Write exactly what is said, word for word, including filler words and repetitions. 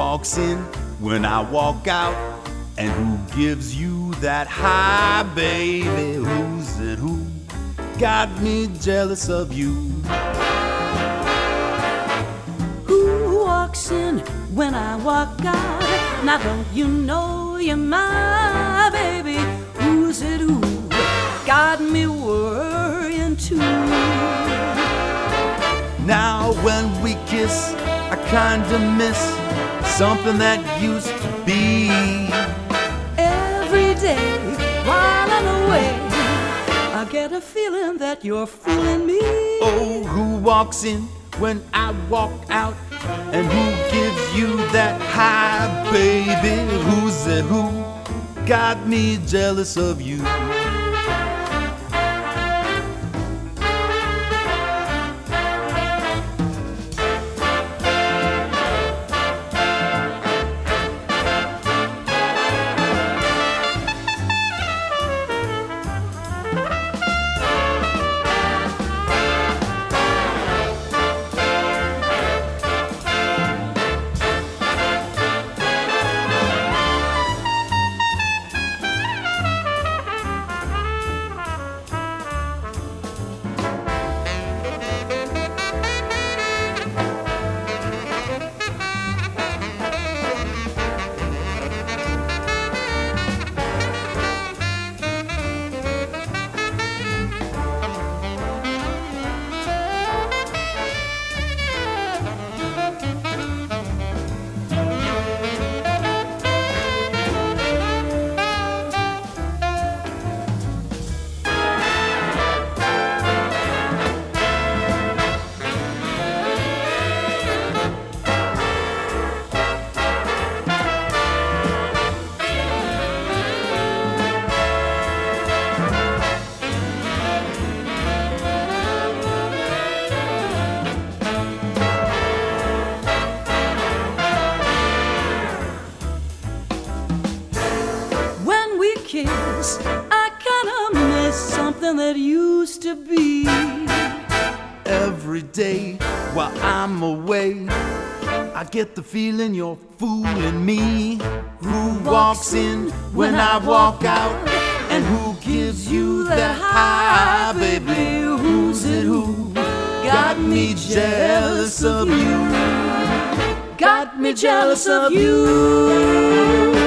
walks in when I walk out? And who gives you that high, baby? Who's it who got me jealous of you? Who walks in when I walk out? Now don't you know you're my baby? Who's it who got me worrying too? Now when we kiss, I kinda miss something that used to be. Every day while I'm away, I get a feeling that you're fooling me. Oh, who walks in when I walk out? And who gives you that high, baby? Who's it who got me jealous of you? Kiss, I kinda miss something that used to be. Every day while I'm away, I get the feeling you're fooling me. Who walks in when I walk out? And who gives you that high, baby? Who's it who got me jealous of you? Got me jealous of you.